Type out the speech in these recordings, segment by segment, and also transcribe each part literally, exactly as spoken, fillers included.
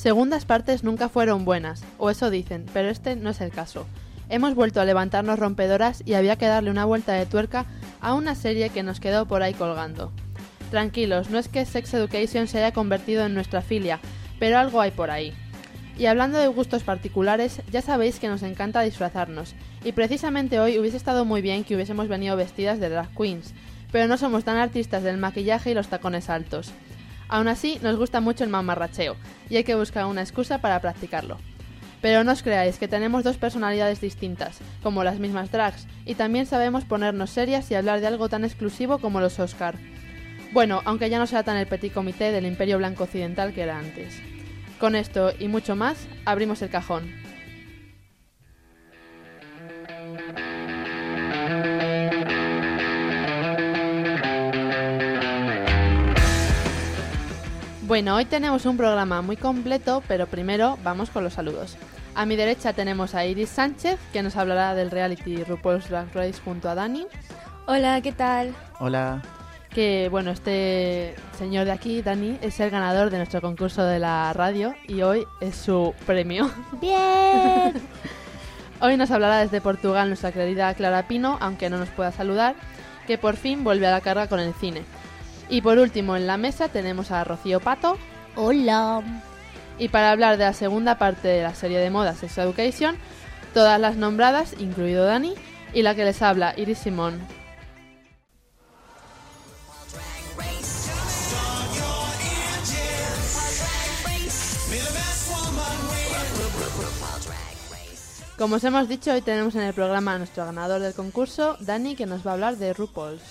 Segundas partes nunca fueron buenas, o eso dicen, pero este no es el caso. Hemos vuelto a levantarnos rompedoras y había que darle una vuelta de tuerca a una serie que nos quedó por ahí colgando. Tranquilos, no es que Sex Education se haya convertido en nuestra filia, pero algo hay por ahí. Y hablando de gustos particulares, ya sabéis que nos encanta disfrazarnos, y precisamente hoy hubiese estado muy bien que hubiésemos venido vestidas de drag queens, pero no somos tan artistas del maquillaje y los tacones altos. Aún así, nos gusta mucho el mamarracheo, y hay que buscar una excusa para practicarlo. Pero no os creáis que tenemos dos personalidades distintas, como las mismas drags, y también sabemos ponernos serias y hablar de algo tan exclusivo como los Oscar. Bueno, aunque ya no será tan el petit comité del Imperio Blanco Occidental que era antes. Con esto y mucho más, abrimos el cajón. Bueno, hoy tenemos un programa muy completo, pero primero vamos con los saludos. A mi derecha tenemos a Iris Sánchez, que nos hablará del reality RuPaul's Drag Race junto a Dani. Hola, ¿qué tal? Hola. Que bueno, este señor de aquí, Dani, es el ganador de nuestro concurso de la radio y hoy es su premio. ¡Bien! Hoy nos hablará desde Portugal nuestra querida Clara Pino, aunque no nos pueda saludar, que por fin vuelve a la carga con el cine. Y por último en la mesa tenemos a Rocío Pato. Hola. Y para hablar de la segunda parte de la serie de moda Sex Education, todas las nombradas, incluido Dani, y la que les habla, Iris Simón. Como os hemos dicho, hoy tenemos en el programa a nuestro ganador del concurso, Dani, que nos va a hablar de RuPaul's.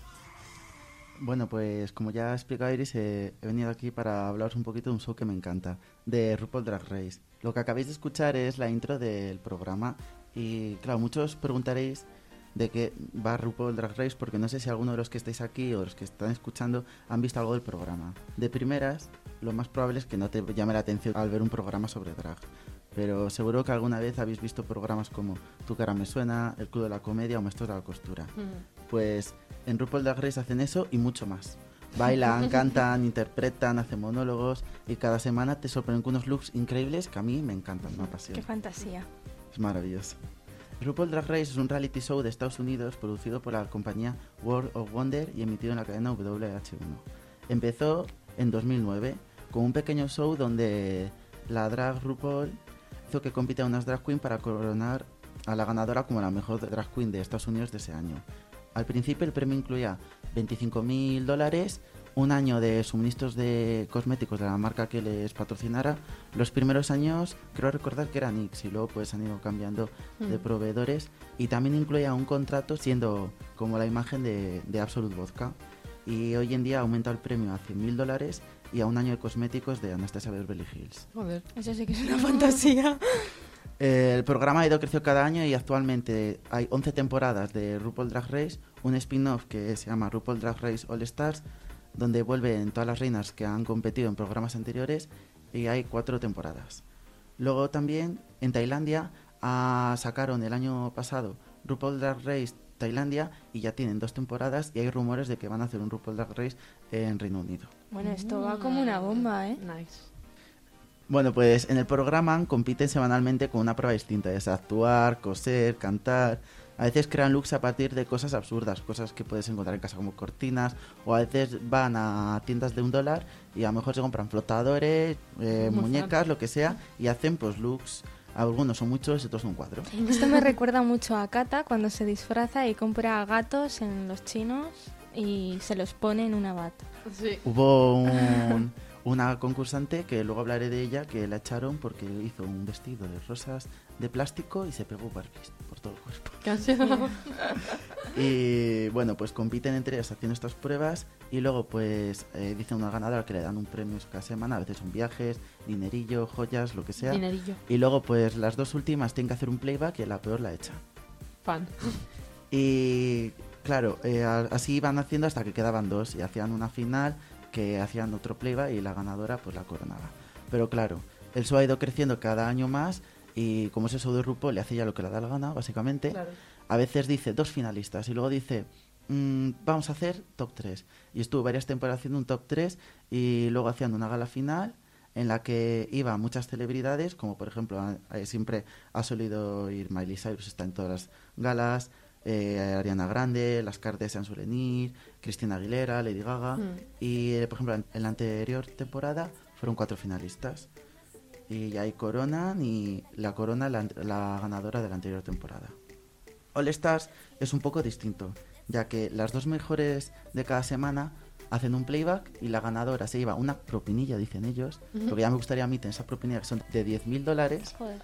Bueno, pues como ya ha explicado Iris, eh, he venido aquí para hablaros un poquito de un show que me encanta, de RuPaul Drag Race. Lo que acabáis de escuchar es la intro del programa y, claro, muchos preguntaréis de qué va RuPaul Drag Race porque no sé si alguno de los que estáis aquí o los que están escuchando han visto algo del programa. De primeras, lo más probable es que no te llame la atención al ver un programa sobre drag. Pero seguro que alguna vez habéis visto programas como Tu cara me suena, El Club de la Comedia o Maestros de la Costura. Mm. Pues en RuPaul Drag Race hacen eso y mucho más. Bailan, cantan, interpretan, hacen monólogos y cada semana te sorprenden con unos looks increíbles que a mí me encantan, me apasionan. ¡Qué fantasía! Es maravilloso. RuPaul Drag Race es un reality show de Estados Unidos producido por la compañía World of Wonder y emitido en la cadena W H uno. Empezó en dos mil nueve con un pequeño show donde la drag RuPaul hizo que compita unas drag queen para coronar a la ganadora como la mejor drag queen de Estados Unidos de ese año. Al principio el premio incluía veinticinco mil dólares, un año de suministros de cosméticos de la marca que les patrocinara. Los primeros años creo recordar que era N Y X y luego pues han ido cambiando mm. de proveedores y también incluía un contrato siendo como la imagen de, de Absolut Vodka. Y hoy en día ha aumentado el premio a cien mil dólares y a un año de cosméticos de Anastasia Beverly Hills. Joder, eso sí que es una fantasía. Eh, el programa ha ido creciendo cada año y actualmente hay once temporadas de RuPaul Drag Race, un spin-off que se llama RuPaul Drag Race All Stars, donde vuelven todas las reinas que han competido en programas anteriores y hay cuatro temporadas. Luego también en Tailandia ah, sacaron el año pasado RuPaul Drag Race Tailandia y ya tienen dos temporadas y hay rumores de que van a hacer un RuPaul Drag Race en Reino Unido. Bueno, esto va como una bomba, ¿eh? Nice. Bueno, pues en el programa compiten semanalmente con una prueba distinta, es actuar, coser, cantar. A veces crean looks a partir de cosas absurdas, cosas que puedes encontrar en casa como cortinas, o a veces van a tiendas de un dólar y a lo mejor se compran flotadores, eh, muñecas, lo que sea, y hacen pues looks. Algunos son muchos y otros son cuatro. Esto me recuerda mucho a Kata cuando se disfraza y compra gatos en los chinos y se los pone en una bata. Sí. Hubo un, una concursante, que luego hablaré de ella, que la echaron porque hizo un vestido de rosas de plástico y se pegó Barbies por todo el cuerpo. ¿Qué ha sido? Y bueno, pues compiten entre ellas haciendo estas pruebas y luego pues eh, dicen una ganadora que le dan un premio cada semana, a veces son viajes, dinerillo, joyas, lo que sea. Dinerillo. Y luego pues las dos últimas tienen que hacer un playback y la peor la echa. Fan. Y claro, eh, así iban haciendo hasta que quedaban dos y hacían una final que hacían otro playback y la ganadora pues la coronaba. Pero claro, el show ha ido creciendo cada año más y como es el show de RuPaul le hace ya lo que le da la gana, básicamente. Claro. A veces dice dos finalistas y luego dice mmm, vamos a hacer top tres. Y estuvo varias temporadas haciendo un top tres y luego hacían una gala final en la que iban muchas celebridades, como por ejemplo, a- a- siempre ha solido ir Miley Cyrus, está en todas las galas, eh, Ariana Grande, las Kardashian suelen ir, Cristina Aguilera, Lady Gaga, Mm. y eh, por ejemplo, en, en la anterior temporada fueron cuatro finalistas. Y ahí coronan y la corona la, la ganadora de la anterior temporada. All Stars es un poco distinto, ya que las dos mejores de cada semana hacen un playback y la ganadora se lleva una propinilla, dicen ellos, Ujú. porque ya me gustaría a mí tener esa propinilla que son de diez mil dólares Joder.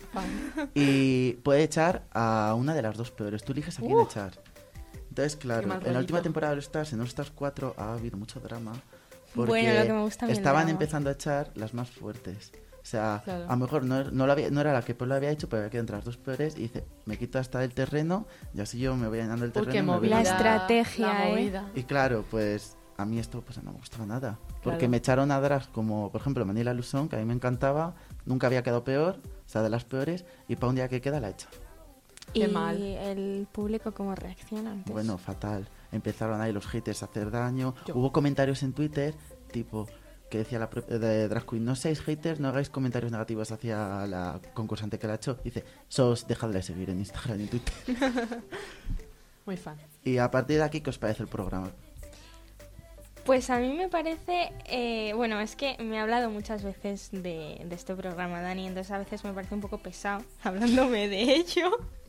y puede echar a una de las dos peores. Tú eliges a quién Uh. echar. Entonces, claro, Qué mal en la última rollito. temporada de All Stars, en All Stars cuatro, ha habido mucho drama. Porque Bueno, lo que me gusta a mí el estaban drama. empezando a echar las más fuertes. O sea, Claro. a lo mejor no, no, lo había- no era la que Paul lo había hecho, pero había quedado entre las dos peores. Y dice, me quito hasta el terreno y así yo me voy llenando el Uy, terreno. qué y me voy movida. La ganando. estrategia, la ¿eh? movida. Y claro, pues a mí esto pues no me gustaba nada. Porque Claro. me echaron a drags como, por ejemplo, Manila Luzón, que a mí me encantaba, nunca había quedado peor, o sea, de las peores, y para un día que queda la he hecho. Qué ¿Y mal. el público cómo reacciona antes? Bueno, fatal. Empezaron ahí los haters a hacer daño. Yo. Hubo comentarios en Twitter, tipo, que decía la pro- de Drag Queen, no seáis haters, no hagáis comentarios negativos hacia la concursante que la ha hecho. Dice, sos, dejadle de seguir en Instagram y en Twitter. Muy fan. Y a partir de aquí, ¿qué os parece el programa? Pues a mí me parece, eh, bueno, es que me ha hablado muchas veces de, de este programa, Dani, entonces a veces me parece un poco pesado hablándome de ello.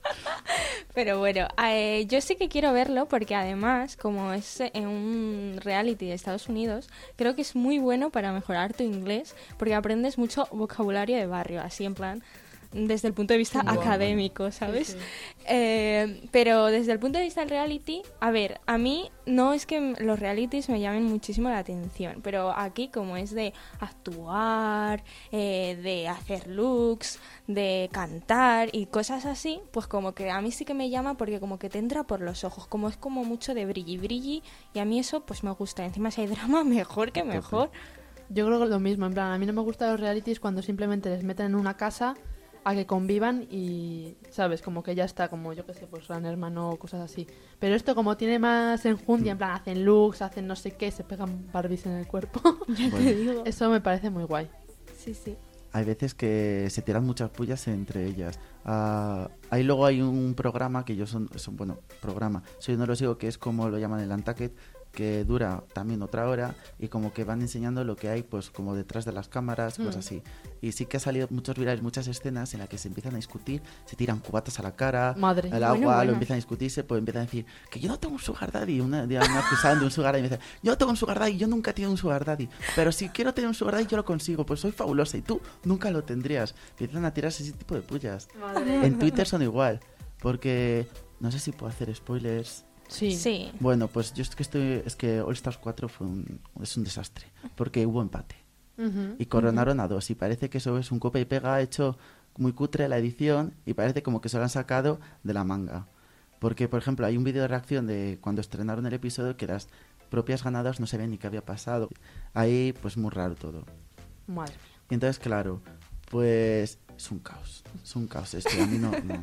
Pero bueno, eh, yo sí que quiero verlo porque además, como es eh, un reality de Estados Unidos, creo que es muy bueno para mejorar tu inglés porque aprendes mucho vocabulario de barrio, así en plan, desde el punto de vista Guau. académico, ¿sabes? Sí, sí. Eh, pero desde el punto de vista del reality, a ver, a mí no es que m- los realities me llamen muchísimo la atención, pero aquí como es de actuar, eh, de hacer looks, de cantar y cosas así, pues como que a mí sí que me llama porque como que te entra por los ojos, como es como mucho de brilli brilli y a mí eso pues me gusta. Encima si hay drama, mejor que tope. mejor. Yo creo que lo mismo, en plan, a mí no me gustan los realities cuando simplemente les meten en una casa a que convivan y, ¿sabes? Como que ya está, como yo que sé, pues gran hermano o cosas así. Pero esto como tiene más enjundia, en plan, hacen looks, hacen no sé qué, se pegan Barbies en el cuerpo. Bueno, digo. Eso me parece muy guay. Sí, sí. hay veces que se tiran muchas pullas entre ellas. Ah, ahí luego hay un programa que yo son, son bueno, programa, soy no lo sigo, que es como lo llaman el Untucked, que dura también otra hora y como que van enseñando lo que hay pues como detrás de las cámaras, Mm. cosas así. Y sí que ha salido muchos virales, muchas escenas en las que se empiezan a discutir, se tiran cubatas a la cara, Madre. el Bueno, agua, bueno. lo empiezan a discutirse, pues empiezan a decir que yo no tengo un sugar daddy, una, de una que saben de un sugar daddy y me dicen, yo no tengo un sugar daddy, yo nunca he tenido un sugar daddy, pero si quiero tener un sugar daddy yo lo consigo, pues soy fabulosa y tú nunca lo tendrías. Empiezan a tirarse ese tipo de pullas. En Twitter son igual, porque no sé si puedo hacer spoilers. Sí. Sí. Bueno, pues yo es que estoy, es que All Stars cuatro fue un, es un desastre, porque hubo empate Ujú. y coronaron a dos y parece que eso es un copia y pega hecho muy cutre la edición y parece como que se lo han sacado de la manga. Porque, por ejemplo, hay un vídeo de reacción de cuando estrenaron el episodio que las propias ganadoras no sabían ni qué había pasado. Ahí, pues muy raro todo. Madre mía. Y entonces, claro, pues es un caos. Es un caos esto. y A mí no, no, no,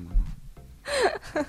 no.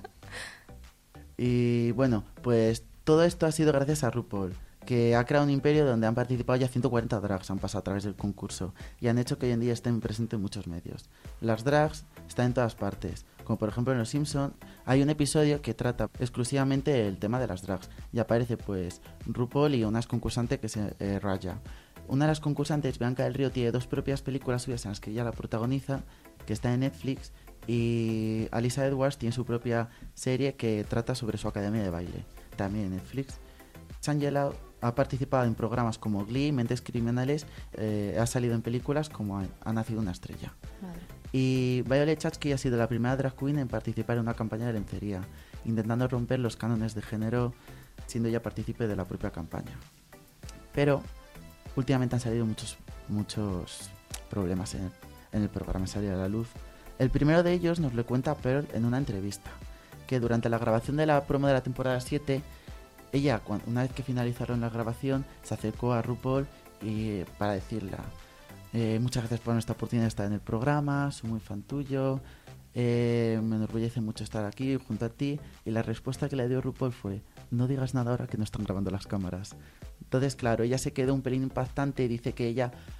Y bueno, pues todo esto ha sido gracias a RuPaul, que ha creado un imperio donde han participado ya ciento cuarenta drags, han pasado a través del concurso y han hecho que hoy en día estén presentes en muchos medios. Las drags están en todas partes, como por ejemplo en Los Simpson hay un episodio que trata exclusivamente el tema de las drags y aparece pues RuPaul y unas concursantes que se eh, Raya. Una de las concursantes, Bianca del Río, tiene dos propias películas suyas en las que ella la protagoniza, que está en Netflix, y Alisa Edwards tiene su propia serie que trata sobre su academia de baile, también en Netflix. Shangela ha participado en programas como Glee, Mentes Criminales, eh, ha salido en películas como Ha, ha nacido una estrella. Madre. Y Violet Chachki ha sido la primera drag queen en participar en una campaña de lencería, intentando romper los cánones de género, siendo ella partícipe de la propia campaña. Pero últimamente han salido muchos, muchos problemas en el, en el programa, salió a la luz. El primero de ellos nos lo cuenta Pearl en una entrevista, que durante la grabación de la promo de la temporada siete, ella, cuan- una vez que finalizaron la grabación, se acercó a RuPaul y, para decirle, eh, muchas gracias por esta oportunidad de estar en el programa, soy muy fan tuyo, eh, me enorgullece mucho estar aquí junto a ti. Y la respuesta que le dio RuPaul fue, no digas nada ahora que no están grabando las cámaras. Entonces, claro, ella se quedó un pelín impactante y dice que ella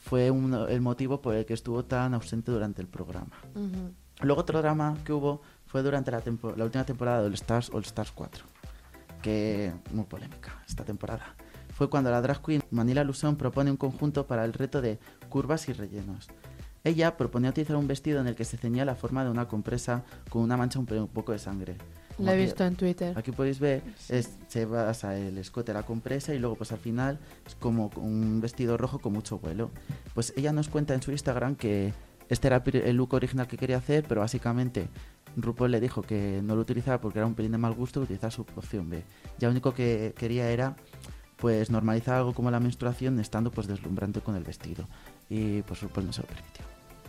fue un, el motivo por el que estuvo tan ausente durante el programa. Ujú. Luego otro drama que hubo fue durante la, tempo- la última temporada de All Stars, All Stars cuatro, que muy polémica esta temporada. Fue cuando la drag queen Manila Luzón propone un conjunto para el reto de curvas y rellenos. Ella proponía utilizar un vestido en el que se ceñía la forma de una compresa con una mancha un, pe- un poco de sangre. Como Lo he aquí- visto en Twitter. Aquí podéis ver, es, se basa el escote, la compresa y luego pues al final es como un vestido rojo con mucho vuelo. Pues ella nos cuenta en su Instagram que este era el look original que quería hacer, pero básicamente RuPaul le dijo que no lo utilizara porque era un pelín de mal gusto, utilizar su opción B. Ya lo único que quería era pues normalizar algo como la menstruación estando pues deslumbrante con el vestido. Y pues RuPaul no se lo permitió.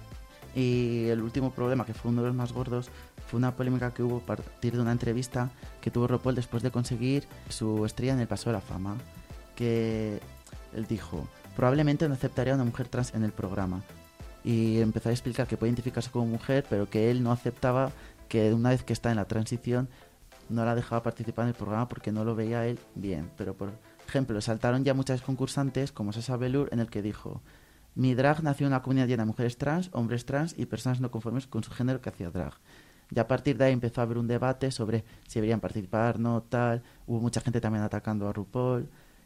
Y el último problema, que fue uno de los más gordos, fue una polémica que hubo a partir de una entrevista que tuvo RuPaul después de conseguir su estrella en el Paseo de la Fama, que él dijo, probablemente no aceptaría a una mujer trans en el programa. Y empezó a explicar que puede identificarse como mujer, pero que él no aceptaba que una vez que está en la transición no la dejaba participar en el programa porque no lo veía él bien. Pero por ejemplo, saltaron ya muchas concursantes como Sasha Velour, en el que dijo: mi drag nació en una comunidad llena de mujeres trans, hombres trans y personas no conformes con su género que hacía drag. Y a partir de ahí empezó a haber un debate sobre si deberían participar, no, tal. Hubo mucha gente también atacando a RuPaul.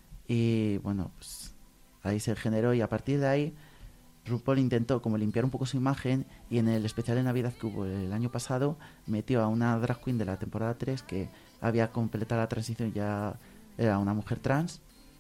Y bueno, pues ahí se generó y a partir de ahí RuPaul intentó como limpiar un poco su imagen y en el especial de Navidad que hubo el año pasado metió a una drag queen de la temporada tres que había completado la transición, ya era una mujer trans.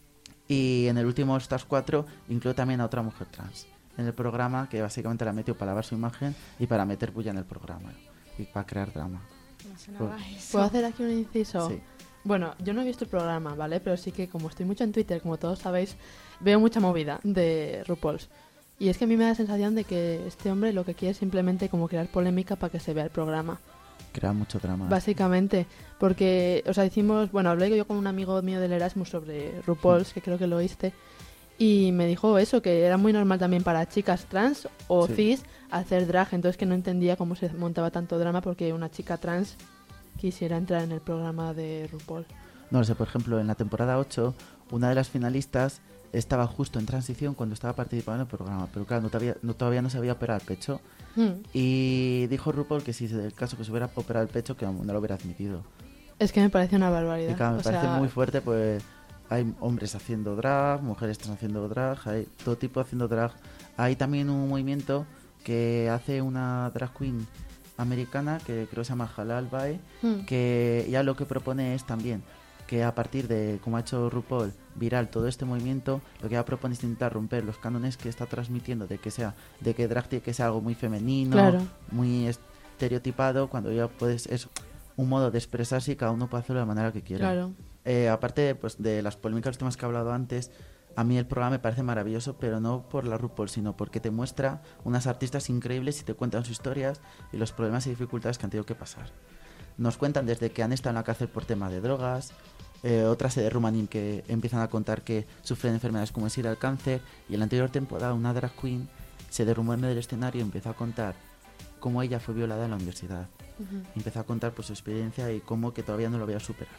Y en el último All Stars cuatro incluyó también a otra mujer trans en el programa, que básicamente la metió para lavar su imagen y para meter bulla en el programa y para crear drama. No sonaba Pues- eso. ¿Puedo hacer aquí un inciso? Sí. Bueno, yo no he visto el programa, ¿vale? Pero sí que como estoy mucho en Twitter, como todos sabéis, veo mucha movida de RuPaul's. Y es que a mí me da la sensación de que este hombre lo que quiere es simplemente como crear polémica para que se vea el programa. Crea mucho drama. Básicamente, porque, o sea, hicimos, bueno, hablé yo con un amigo mío del Erasmus sobre RuPaul's, que creo que lo oíste, y me dijo eso, que era muy normal también para chicas trans o Sí. cis hacer drag, entonces que no entendía cómo se montaba tanto drama porque una chica trans quisiera entrar en el programa de RuPaul. No lo sé, por ejemplo, en la temporada ocho, una de las finalistas estaba justo en transición cuando estaba participando en el programa, pero claro, no todavía no, todavía no se había operado el pecho. Hmm. Y dijo RuPaul que si es el caso que se hubiera operado el pecho, que no lo hubiera admitido. Es que me parece una Y barbaridad. claro, me O parece sea, muy fuerte, pues hay hombres haciendo drag, mujeres trans haciendo drag, hay todo tipo haciendo drag. Hay también un movimiento que hace una drag queen americana que creo que se llama Halal Bae, hmm. que ya lo que propone es también que a partir de, como ha hecho RuPaul, viral todo este movimiento, lo que ella propone es intentar romper los cánones que está transmitiendo de que sea, de que drag tiene que sea algo muy femenino, Claro. muy estereotipado, cuando ya puedes, es un modo de expresarse y cada uno puede hacerlo de la manera que quiera. Claro. Eh, aparte pues, de las polémicas, los temas que he hablado antes, a mí el programa me parece maravilloso, pero no por la RuPaul, sino porque te muestra unas artistas increíbles y te cuentan sus historias y los problemas y dificultades que han tenido que pasar. Nos cuentan desde que han estado en la cárcel por tema de drogas, eh, otras se derrumban y que empiezan a contar que sufren enfermedades como es ir al cáncer, y en la anterior temporada una drag queen se derrumbó en el escenario y empezó a contar cómo ella fue violada en la universidad. Ujú. Empezó a contar pues, su experiencia y cómo que todavía no lo había superado.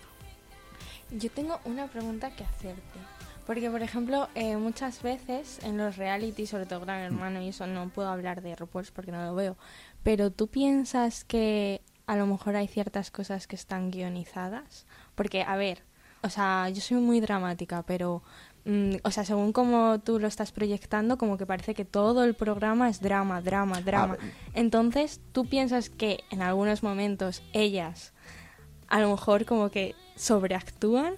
Yo tengo una pregunta que hacerte. Porque, por ejemplo, eh, muchas veces en los reality, sobre todo Gran Hermano, y eso no puedo hablar de RuPaul's porque no lo veo, pero ¿tú piensas que a lo mejor hay ciertas cosas que están guionizadas? Porque, a ver, o sea, yo soy muy dramática, pero, mm, o sea, según como tú lo estás proyectando, como que parece que todo el programa es drama, drama, drama. Ah, Entonces, ¿tú piensas que en algunos momentos ellas a lo mejor como que sobreactúan?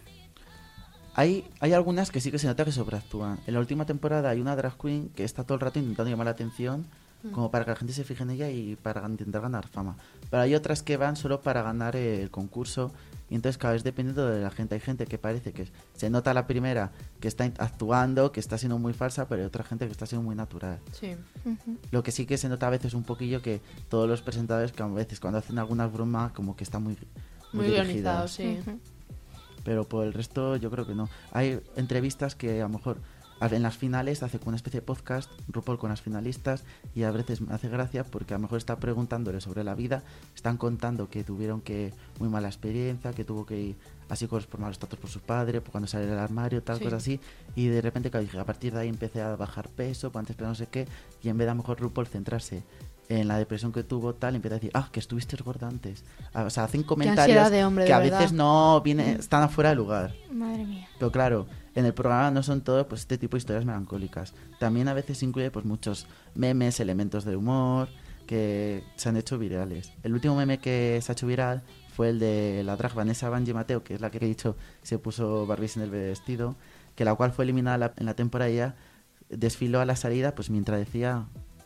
Hay, hay algunas que sí que se nota que sobreactúan. En la última temporada hay una drag queen que está todo el rato intentando llamar la atención, como para que la gente se fije en ella y para gan- intentar ganar fama. Pero hay otras que van solo para ganar el concurso, y entonces cada vez dependiendo de la gente. Hay gente que parece que se nota a la primera que está in- actuando, que está siendo muy falsa, pero hay otra gente que está siendo muy natural. Sí. Ujú. Lo que sí que se nota a veces un poquillo que todos los presentadores, que a veces cuando hacen alguna broma, como que están muy, Muy dirigidas. guionizado, sí. Ujú. Pero por el resto yo creo que no. Hay entrevistas que a lo mejor en las finales hace como una especie de podcast, RuPaul con las finalistas, y a veces me hace gracia porque a lo mejor está preguntándole sobre la vida, están contando que tuvieron que muy mala experiencia, que tuvo que ir así con por malos tratos por su padre, por cuando salió del armario, tal, sí. Cosas así, y de repente claro, dije, a partir de ahí empecé a bajar peso, pues antes pero no sé qué, y en vez de a lo mejor RuPaul centrarse en la depresión que tuvo, tal, empieza a decir, ah, que estuviste gorda antes. O sea, hacen comentarios de hombre, que de a verdad. veces no viene, están afuera de lugar. Madre mía. Pero claro, en el programa no son todo pues este tipo de historias melancólicas. También a veces incluye pues muchos memes, elementos de humor que se han hecho virales. El último meme que se ha hecho viral fue el de la drag Vanessa Vanjie Mateo, que es la que he dicho se puso Barbies en el vestido, que la cual fue eliminada la, en la temporada y ella desfiló a la salida pues mientras decía...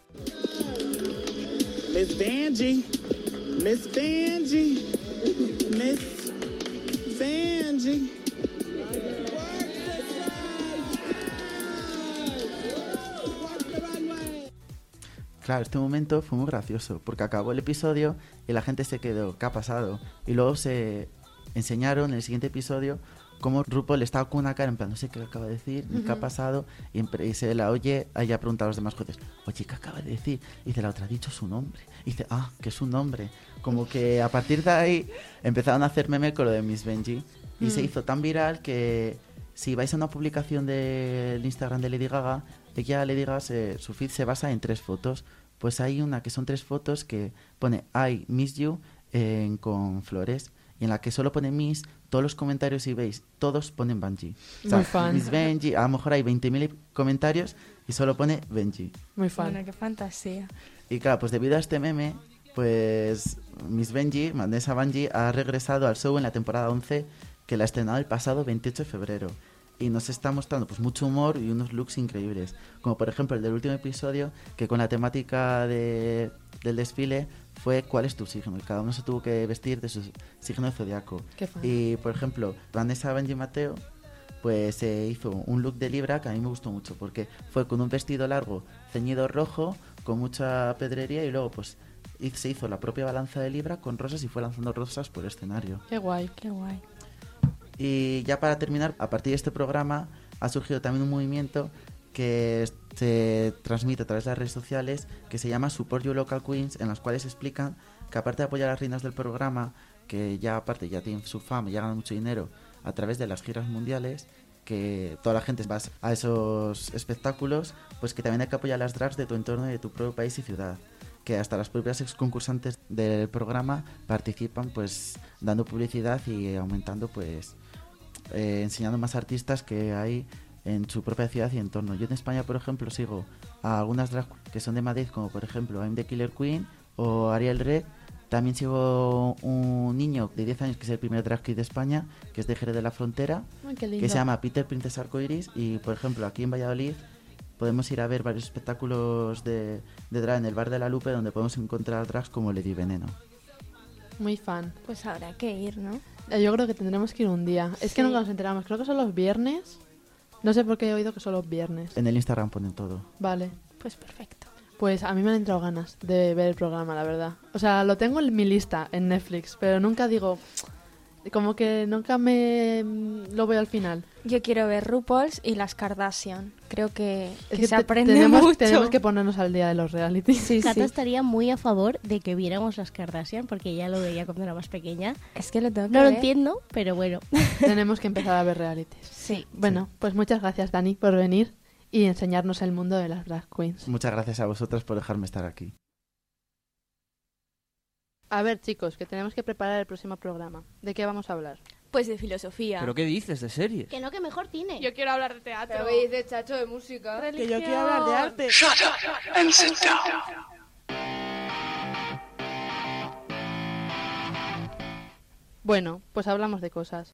Miss Vanjie, Miss Vanjie, Miss Vanjie. Claro, este momento fue muy gracioso, porque acabó el episodio y la gente se quedó, ¿qué ha pasado? Y luego se enseñaron en el siguiente episodio cómo RuPaul estaba con una cara en plan, no sé qué acaba de decir, ni uh-huh. qué ha pasado, y, y se la oye, ella pregunta a los demás jueces, oye, ¿qué acaba de decir? Y dice, la otra ha dicho su nombre. Y dice, ah, que es su nombre. Como que a partir de ahí empezaron a hacer meme con lo de Miss Vanjie, y mm. se hizo tan viral que si vais a una publicación del Instagram de Lady Gaga, ella, Lady Gaga, se, su feed se basa en tres fotos. Pues hay una que son tres fotos que pone I miss you eh, con flores, y en la que solo pone Miss, todos los comentarios, si veis, todos ponen Vanjie. O sea, muy fan. Miss Vanjie, a lo mejor hay veinte mil comentarios y solo pone Vanjie. Muy fan. Bueno, qué fantasía. Y claro, pues debido a este meme, pues Miss Vanjie, Vanessa Vanjie, ha regresado al show en la temporada once, que la ha estrenado el pasado veintiocho de febrero. Y nos está mostrando pues mucho humor y unos looks increíbles. Como por ejemplo el del último episodio, que con la temática de, del desfile fue ¿cuál es tu signo? Y cada uno se tuvo que vestir de su signo de zodiaco. Qué fan. Y por ejemplo, Vanessa Vanjie Mateo pues se eh, hizo un look de Libra que a mí me gustó mucho, porque fue con un vestido largo, ceñido rojo, con mucha pedrería, y luego pues se hizo la propia balanza de Libra con rosas y fue lanzando rosas por el escenario. Qué guay. Qué guay. Y ya para terminar, a partir de este programa ha surgido también un movimiento que se transmite a través de las redes sociales, que se llama Support Your Local Queens, en las cuales explican que aparte de apoyar a las reinas del programa, que ya aparte ya tienen su fama y ya ganan mucho dinero a través de las giras mundiales, que toda la gente va a esos espectáculos, pues que también hay que apoyar a las drags de tu entorno y de tu propio país y ciudad, que hasta las propias ex concursantes del programa participan pues dando publicidad y aumentando pues eh, enseñando más artistas que hay en su propia ciudad y entorno. Yo en España, por ejemplo, sigo a algunas drag que son de Madrid, como por ejemplo I'm the Killer Queen o Ariel Reg. También sigo un niño de diez años que es el primer drag queen de España, que es de Jerez de la Frontera. Ay, qué lindo. Que se llama Peter Princess Arcoiris. Y por ejemplo aquí en Valladolid podemos ir a ver varios espectáculos de, de drag en el Bar de la Lupe, donde podemos encontrar drags como Lady Veneno. Muy fan. Pues habrá que ir, ¿no? Yo creo que tendremos que ir un día. Es Sí. que nunca nos enteramos. Creo que son los viernes. No sé por qué he oído que son los viernes. En el Instagram ponen todo. Vale. Pues perfecto. Pues a mí me han entrado ganas de ver el programa, la verdad. O sea, lo tengo en mi lista en Netflix, pero nunca digo... Como que nunca me lo veo al final. Yo quiero ver RuPaul's y las Kardashian. Creo que, Es que que se te- aprende tenemos, mucho. tenemos que ponernos al día de los reality. Sí, Cata sí. estaría muy a favor de que viéramos las Kardashian, porque ella lo veía cuando era más pequeña. Es que lo tengo que No lo ver. entiendo, pero bueno. Tenemos que empezar a ver realities. Sí. Bueno, pues muchas gracias, Dani, por venir y enseñarnos el mundo de las drag queens. Muchas gracias a vosotras por dejarme estar aquí. A ver, chicos, que tenemos que preparar el próximo programa. ¿De qué vamos a hablar? Pues de filosofía. ¿Pero qué dices? ¿De series? Que no, que mejor cine. Yo quiero hablar de teatro. Pero me dices, chacho, de música. Que yo quiero hablar de arte. Bueno, pues hablamos de cosas.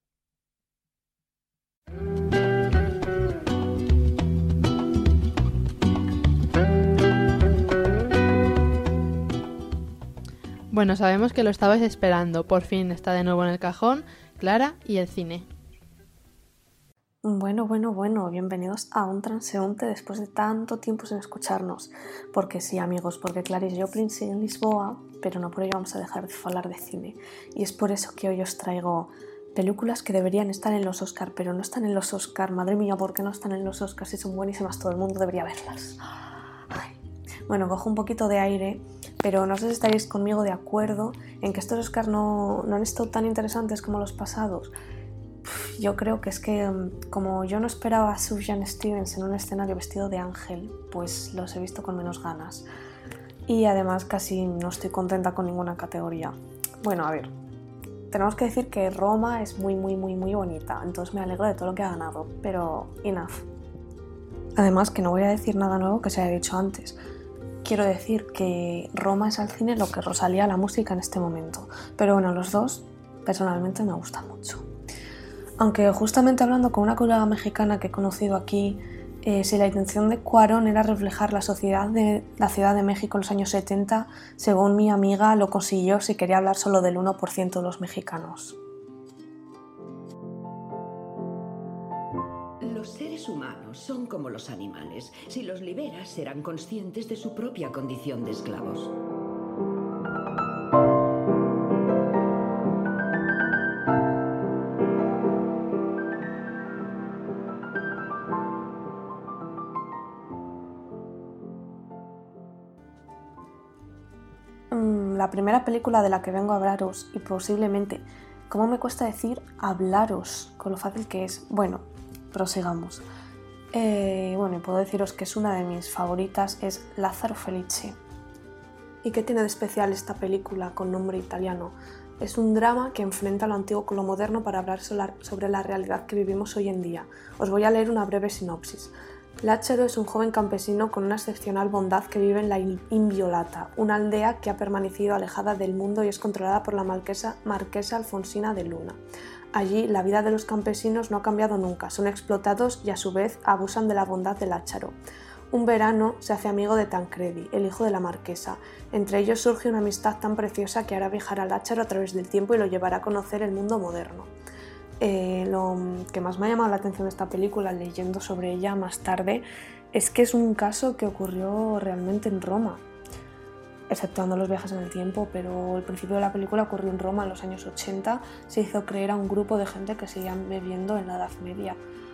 Bueno, sabemos que lo estabais esperando. Por fin está de nuevo en el cajón Clara y el cine. Bueno, bueno, bueno, bienvenidos a un transeúnte después de tanto tiempo sin escucharnos. Porque sí, amigos, porque Clarice Joplin sigue en Lisboa, pero no por ello vamos a dejar de hablar de cine. Y es por eso que hoy os traigo películas que deberían estar en los Oscar, pero no están en los Oscar. Madre mía, ¿por qué no están en los Oscar? Si son buenísimas, todo el mundo debería verlas. Ay. Bueno, cojo un poquito de aire, pero no sé si estaréis conmigo de acuerdo en que estos Oscars no, no han estado tan interesantes como los pasados. Uf, yo creo que es que, como yo no esperaba a Sufjan Stevens en un escenario vestido de ángel, pues los he visto con menos ganas. Y además casi no estoy contenta con ninguna categoría. Bueno, a ver, tenemos que decir que Roma es muy, muy, muy, muy bonita, entonces me alegro de todo lo que ha ganado, pero enough. Además, que no voy a decir nada nuevo que se haya dicho antes. Quiero decir que Roma es al cine lo que Rosalía a la música en este momento. Pero bueno, los dos personalmente me gustan mucho. Aunque justamente hablando con una colega mexicana que he conocido aquí, eh, si la intención de Cuarón era reflejar la sociedad de la Ciudad de México en los años setenta, según mi amiga lo consiguió si quería hablar solo del uno por ciento de los mexicanos. Los seres humanos son como los animales. Si los liberas, serán conscientes de su propia condición de esclavos. Mm, la primera película de la que vengo a hablaros, y posiblemente, ¿cómo me cuesta decir hablaros? Con lo fácil que es. Bueno, prosigamos. Eh, bueno, y puedo deciros que es una de mis favoritas, es Lázaro Felice. ¿Y qué tiene de especial esta película con nombre italiano? Es un drama que enfrenta lo antiguo con lo moderno para hablar sobre la realidad que vivimos hoy en día. Os voy a leer una breve sinopsis. Lácharo es un joven campesino con una excepcional bondad que vive en la Inviolata, una aldea que ha permanecido alejada del mundo y es controlada por la marquesa, marquesa Alfonsina de Luna. Allí, la vida de los campesinos no ha cambiado nunca, son explotados y a su vez abusan de la bondad de Lácharo. Un verano se hace amigo de Tancredi, el hijo de la marquesa. Entre ellos surge una amistad tan preciosa que hará viajar a Lácharo a través del tiempo y lo llevará a conocer el mundo moderno. Eh, lo que más me ha llamado la atención de esta película, leyendo sobre ella más tarde, es que es un caso que ocurrió realmente en Roma. Exceptuando los viajes en el tiempo, pero el principio de la película ocurrió en Roma en los años ochenta, se hizo creer a un grupo de gente que seguían bebiendo en la Edad Media.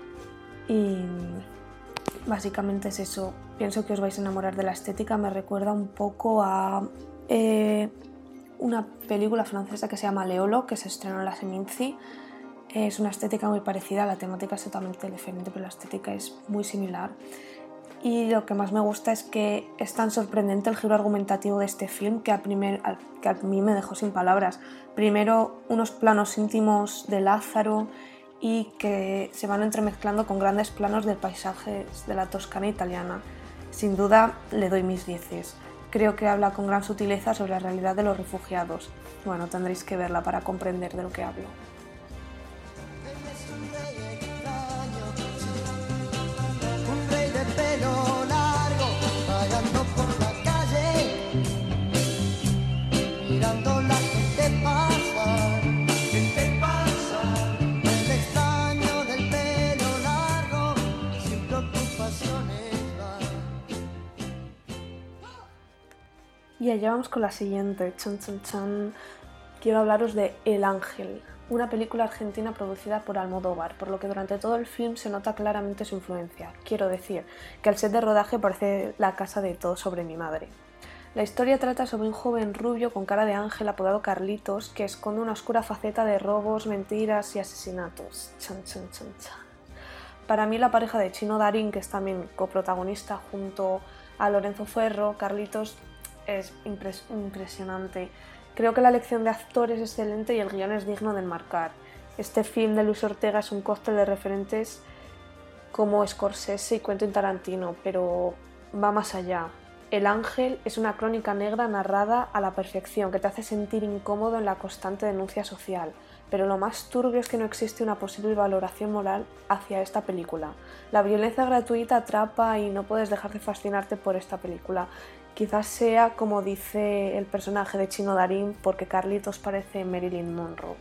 Y básicamente es eso. Pienso que os vais a enamorar de la estética, me recuerda un poco a eh, una película francesa que se llama Leolo, que se estrenó en la Seminci. Es una estética muy parecida, la temática es totalmente diferente, pero la estética es muy similar. Y lo que más me gusta es que es tan sorprendente el giro argumentativo de este film que a, primer, que a mí me dejó sin palabras. Primero, unos planos íntimos de Lázaro y que se van entremezclando con grandes planos de paisajes de la Toscana italiana. Sin duda, le doy mis dieces. Creo que habla con gran sutileza sobre la realidad de los refugiados. Bueno, tendréis que verla para comprender de lo que hablo. Pelo largo, vagando por la calle, mirando la gente pasar, gente pasar. El extraño del pelo largo, sin preocupaciones va. Y allá vamos con la siguiente, chan chan chan. Quiero hablaros de El Ángel, una película argentina producida por Almodóvar, por lo que durante todo el film se nota claramente su influencia. Quiero decir, que el set de rodaje parece la casa de Todo sobre mi madre. La historia trata sobre un joven rubio con cara de ángel apodado Carlitos que esconde una oscura faceta de robos, mentiras y asesinatos. Chan, chan, chan, chan. Para mí la pareja de Chino Darín, que es también coprotagonista junto a Lorenzo Ferro, Carlitos, es impres- impresionante. Creo que la elección de actores es excelente y el guión es digno de enmarcar. Este film de Luis Ortega es un cóctel de referentes como Scorsese y Quentin Tarantino, pero va más allá. El Ángel es una crónica negra narrada a la perfección que te hace sentir incómodo en la constante denuncia social, pero lo más turbio es que no existe una posible valoración moral hacia esta película. La violencia gratuita atrapa y no puedes dejar de fascinarte por esta película. Quizás sea como dice el personaje de Chino Darín, porque Carlitos parece Marilyn Monroe.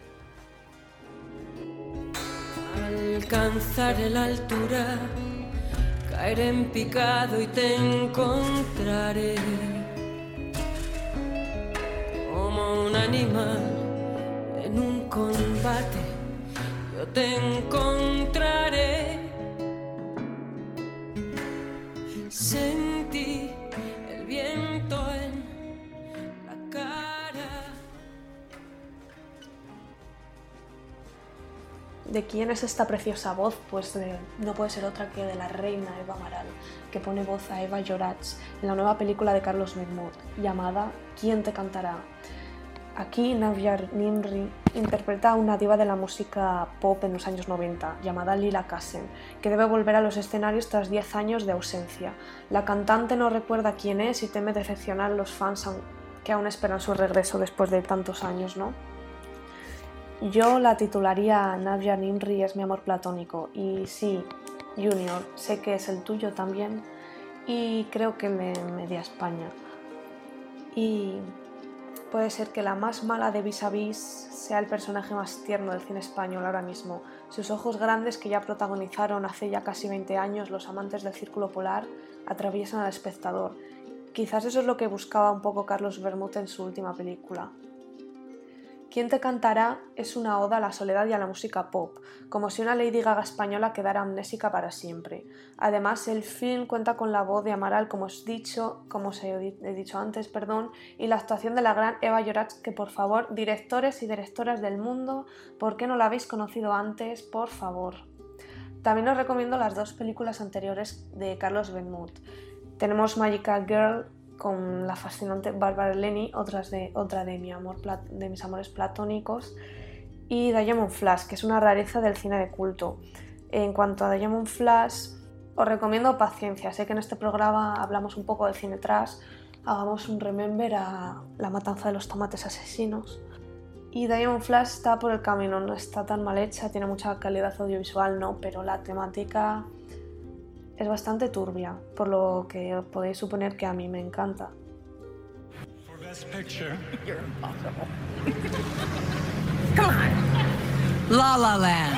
Alcanzaré la altura, caeré en picado y te encontraré como un animal En un combate yo te encontraré. Sentí el viento en la cara. ¿De quién es esta preciosa voz? Pues de, no puede ser otra que de la reina Eva Amaral, que pone voz a Eva Llorach en la nueva película de Carlos Bermúdez, llamada ¿Quién te cantará? Aquí Navjar Nimri interpreta a una diva de la música pop en los años noventa, llamada Lila Kassen, que debe volver a los escenarios tras diez años de ausencia. La cantante no recuerda quién es y teme decepcionar a los fans que aún esperan su regreso después de tantos años, ¿no? Yo la titularía Navjar Nimri es mi amor platónico, y sí, Junior, sé que es el tuyo también, y creo que me media España. Y puede ser que la más mala de Vis a Vis sea el personaje más tierno del cine español ahora mismo. Sus ojos grandes, que ya protagonizaron hace ya casi veinte años Los amantes del Círculo Polar, atraviesan al espectador. Quizás eso es lo que buscaba un poco Carlos Bermúdez en su última película. ¿Quién te cantará? Es una oda a la soledad y a la música pop, como si una Lady Gaga española quedara amnésica para siempre. Además, el film cuenta con la voz de Amaral, como os dicho, como os he dicho antes, perdón, y la actuación de la gran Eva Llorach, que por favor, directores y directoras del mundo, ¿por qué no la habéis conocido antes? Por favor. También os recomiendo las dos películas anteriores de Carlos Bermúdez. Tenemos Magical Girl, con la fascinante Bárbara Leni, otras de, otra de, mi amor, de mis amores platónicos, y Diamond Flash, que es una rareza del cine de culto. En cuanto a Diamond Flash, os recomiendo paciencia. Sé que en este programa hablamos un poco del cine trash, hagamos un remember a La matanza de los tomates asesinos. Y Diamond Flash está por el camino, no está tan mal hecha, tiene mucha calidad audiovisual, no, pero la temática es bastante turbia, por lo que podéis suponer que a mí me encanta. For Best Picture. You're impossible. Come on. La La Land.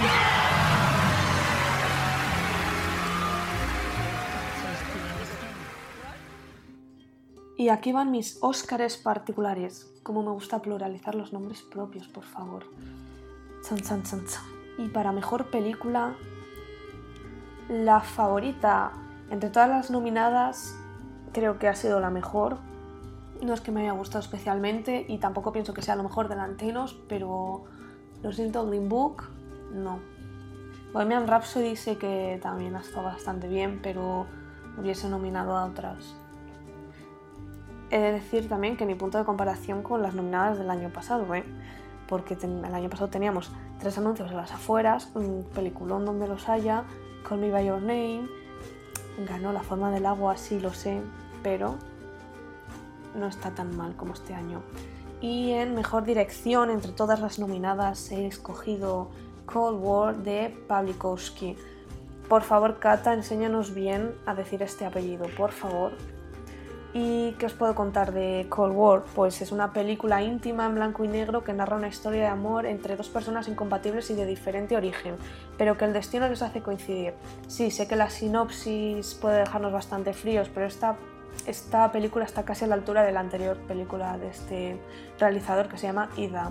Y aquí van mis Óscares particulares. Como me gusta pluralizar los nombres propios, por favor. Chan, chan, chan, chan. Y para mejor película, la favorita entre todas las nominadas creo que ha sido la mejor. No es que me haya gustado especialmente y tampoco pienso que sea lo mejor de Lanthimos, pero lo siento, Green Book, no. Bohemian Rhapsody sé que también ha estado bastante bien, pero hubiese nominado a otras. He de decir también que mi punto de comparación con las nominadas del año pasado, ¿eh? Porque ten, el año pasado teníamos tres anuncios en las afueras, un peliculón donde los haya, Call Me By Your Name, ganó La forma del agua, sí lo sé, pero no está tan mal como este año. Y en mejor dirección, entre todas las nominadas, he escogido Cold War de Pawlikowski. Por favor, Cata, enséñanos bien a decir este apellido, por favor. ¿Y qué os puedo contar de Cold War? Pues es una película íntima en blanco y negro que narra una historia de amor entre dos personas incompatibles y de diferente origen, pero que el destino les hace coincidir. Sí, sé que la sinopsis puede dejarnos bastante fríos, pero esta, esta película está casi a la altura de la anterior película de este realizador que se llama Ida.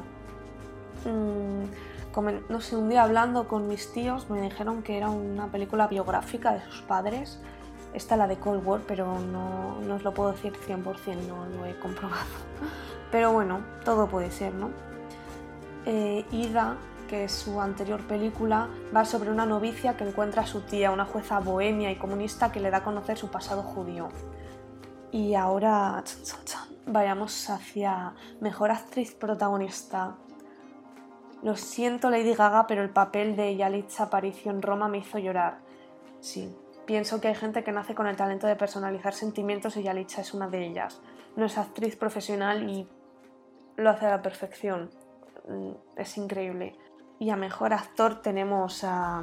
Mm, como, no sé, un día hablando con mis tíos me dijeron que era una película biográfica de sus padres. Esta la de Cold War, pero no, no os lo puedo decir cien por cien, no lo he comprobado. Pero bueno, todo puede ser, ¿no? Eh, Ida, que es su anterior película, va sobre una novicia que encuentra a su tía, una jueza bohemia y comunista que le da a conocer su pasado judío. Y ahora chan, chan, chan, vayamos hacia mejor actriz protagonista. Lo siento, Lady Gaga, pero el papel de Yalitza Aparicio en Roma me hizo llorar. Sí. Pienso que hay gente que nace con el talento de personalizar sentimientos y Yalitza es una de ellas. No es actriz profesional y lo hace a la perfección. Es increíble. Y a mejor actor tenemos a...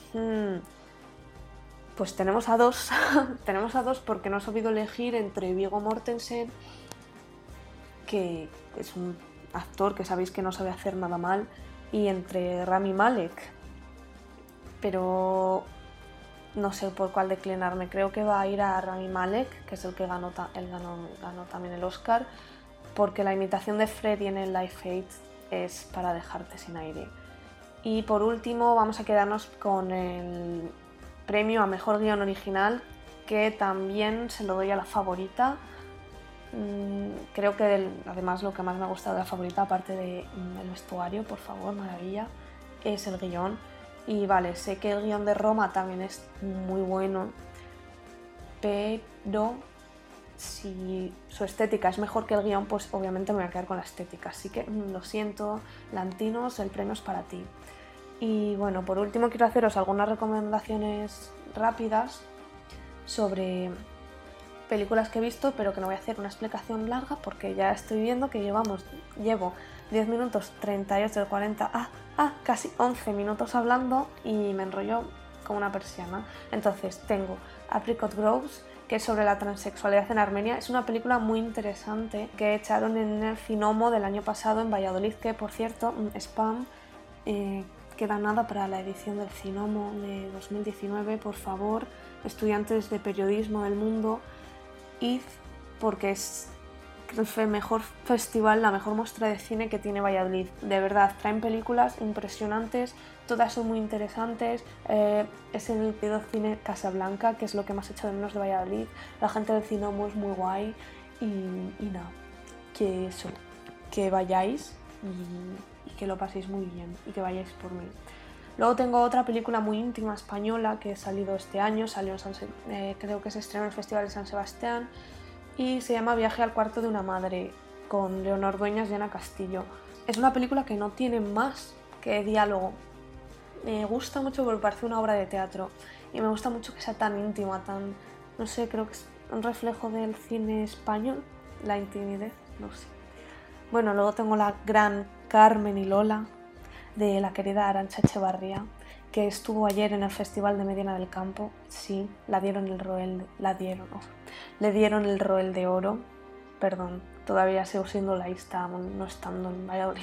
Pues tenemos a dos. tenemos a dos porque no he sabido elegir entre Viggo Mortensen, que es un actor que sabéis que no sabe hacer nada mal, y entre Rami Malek. Pero... no sé por cuál declinarme, creo que va a ir a Rami Malek, que es el que ganó, él ganó, ganó también el Oscar, porque la imitación de Freddy en el Live Aid es para dejarte sin aire. Y por último vamos a quedarnos con el premio a Mejor Guión Original, que también se lo doy a La Favorita. Mm, creo que el, además lo que más me ha gustado de La Favorita, aparte del de, vestuario, por favor, maravilla, es el guión. Y vale, sé que el guión de Roma también es muy bueno, pero si su estética es mejor que el guión, pues obviamente me voy a quedar con la estética. Así que lo siento, Lantinos, el premio es para ti. Y bueno, por último quiero haceros algunas recomendaciones rápidas sobre películas que he visto, pero que no voy a hacer una explicación larga porque ya estoy viendo que llevamos, llevo diez minutos treinta y ocho de cuarenta, ah, ah, casi once minutos hablando y me enrollo como una persiana. Entonces tengo Apricot Groves, que es sobre la transexualidad en Armenia. Es una película muy interesante que echaron en el Cinomo del año pasado en Valladolid, que por cierto, spam, eh, queda nada para la edición del Cinomo de dos mil diecinueve, por favor, estudiantes de periodismo del mundo, id, porque es el mejor festival, la mejor muestra de cine que tiene Valladolid. De verdad, traen películas impresionantes, todas son muy interesantes. Eh, es el pedido cine Casablanca, que es lo que más he hecho de menos de Valladolid. La gente del Cinomo es muy guay y, y nada, que eso, que vayáis y, y que lo paséis muy bien y que vayáis por mí. Luego tengo otra película muy íntima española que ha salido este año, salió en San Se- eh, creo que se estrenó en el Festival de San Sebastián, y se llama Viaje al cuarto de una madre, con Leonor Dueñas y Ana Castillo. Es una película que no tiene más que diálogo. Me gusta mucho porque parece una obra de teatro y me gusta mucho que sea tan íntima, tan, no sé, creo que es un reflejo del cine español, la intimidad, no sé. Bueno, luego tengo la gran Carmen y Lola, de la querida Arantxa Echevarría, que estuvo ayer en el Festival de Medina del Campo. Sí, la dieron el Roel, la dieron, oh, le dieron el Roel de Oro. Perdón, todavía sigo siendo laísta, no estando en Valladolid.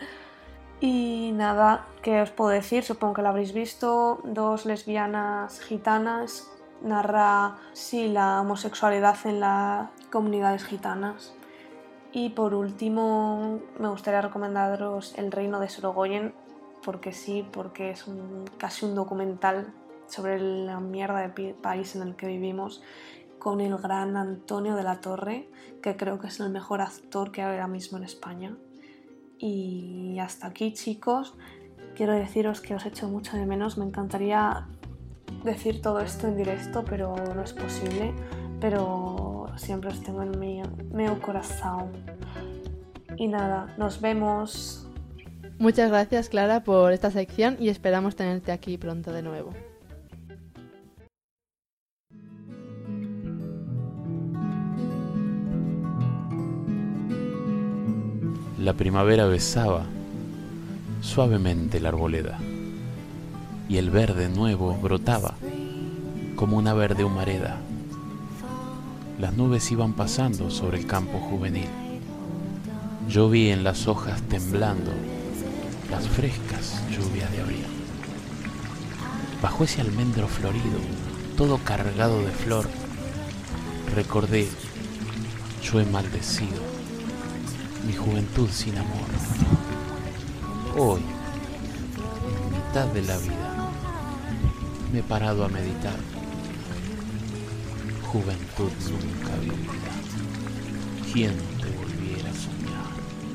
Y nada, ¿qué os puedo decir? Supongo que lo habréis visto. Dos lesbianas gitanas, narra, sí, la homosexualidad en las comunidades gitanas. Y por último, me gustaría recomendaros El Reino de Sorogoyen, porque sí, porque es un, casi un documental sobre la mierda de pi- país en el que vivimos, con el gran Antonio de la Torre, que creo que es el mejor actor que hay ahora mismo en España. Y hasta aquí, chicos, quiero deciros que os echo mucho de menos. Me encantaría decir todo esto en directo, pero no es posible. Pero siempre os tengo en mi, mi corazón. Y nada, nos vemos. Muchas gracias, Clara, por esta sección y esperamos tenerte aquí pronto de nuevo. La primavera besaba suavemente la arboleda y el verde nuevo brotaba como una verde humareda. Las nubes iban pasando sobre el campo juvenil. Yo vi en las hojas temblando las frescas lluvias de abril. Bajo ese almendro florido, todo cargado de flor, recordé, yo he maldecido mi juventud sin amor. Hoy, en mitad de la vida, me he parado a meditar. Juventud nunca vivida, ¿quién te volviera a soñar?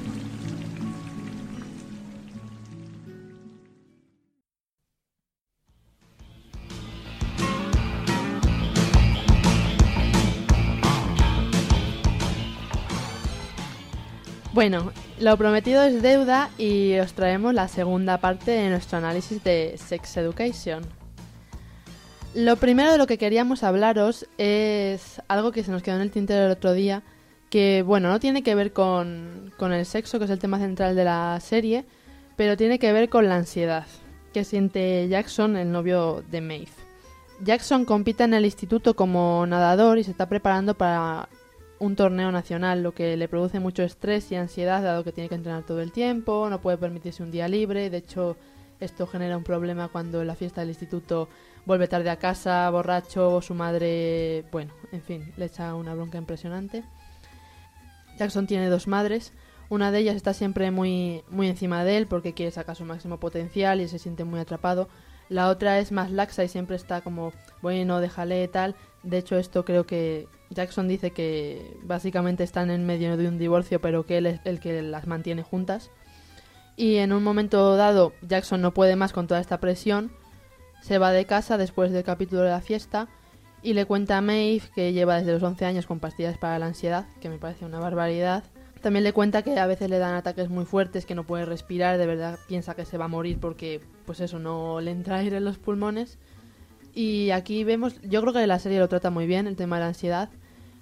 Bueno, lo prometido es deuda y os traemos la segunda parte de nuestro análisis de Sex Education. Lo primero de lo que queríamos hablaros es algo que se nos quedó en el tintero el otro día, que bueno, no tiene que ver con, con el sexo, que es el tema central de la serie, pero tiene que ver con la ansiedad que siente Jackson, el novio de Maeve. Jackson compite en el instituto como nadador y se está preparando para un torneo nacional, lo que le produce mucho estrés y ansiedad, dado que tiene que entrenar todo el tiempo, no puede permitirse un día libre. De hecho, esto genera un problema cuando en la fiesta del instituto vuelve tarde a casa, borracho, o su madre, bueno, en fin, le echa una bronca impresionante. Jackson tiene dos madres, Una de ellas está siempre muy, muy encima de él porque quiere sacar su máximo potencial y se siente muy atrapado. La otra es más laxa y siempre está como, bueno, déjale tal. De hecho, esto creo que Jackson dice que básicamente están en medio de un divorcio, pero que él es el que las mantiene juntas. Y en un momento dado, Jackson no puede más con toda esta presión. Se va de casa después del capítulo de la fiesta y le cuenta a Maeve que lleva desde los once años con pastillas para la ansiedad, que me parece una barbaridad. También le cuenta que a veces le dan ataques muy fuertes, que no puede respirar, de verdad piensa que se va a morir porque, pues eso, no le entra aire en los pulmones. Y aquí vemos, yo creo que la serie lo trata muy bien, el tema de la ansiedad,